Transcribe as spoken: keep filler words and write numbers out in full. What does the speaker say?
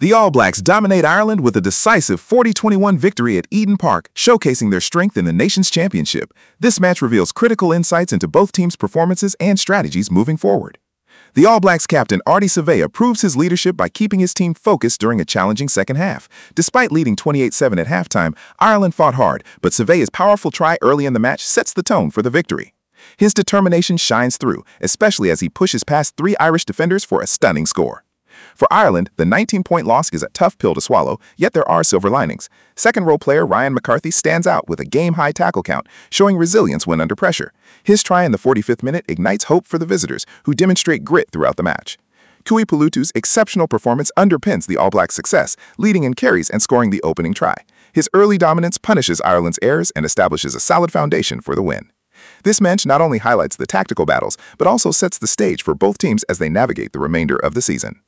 The All Blacks dominate Ireland with a decisive forty twenty-one victory at Eden Park, showcasing their strength in the nation's championship. This match reveals critical insights into both teams' performances and strategies moving forward. The All Blacks captain Ardie Savea proves his leadership by keeping his team focused during a challenging second half. Despite leading twenty-eight seven at halftime, Ireland fought hard, but Savea's powerful try early in the match sets the tone for the victory. His determination shines through, especially as he pushes past three Irish defenders for a stunning score. For Ireland, the nineteen-point loss is a tough pill to swallow, yet there are silver linings. Second-row player Ryan McCarthy stands out with a game-high tackle count, showing resilience when under pressure. His try in the forty-fifth minute ignites hope for the visitors, who demonstrate grit throughout the match. Kui Pelutu's exceptional performance underpins the All Blacks' success, leading in carries and scoring the opening try. His early dominance punishes Ireland's errors and establishes a solid foundation for the win. This match not only highlights the tactical battles, but also sets the stage for both teams as they navigate the remainder of the season.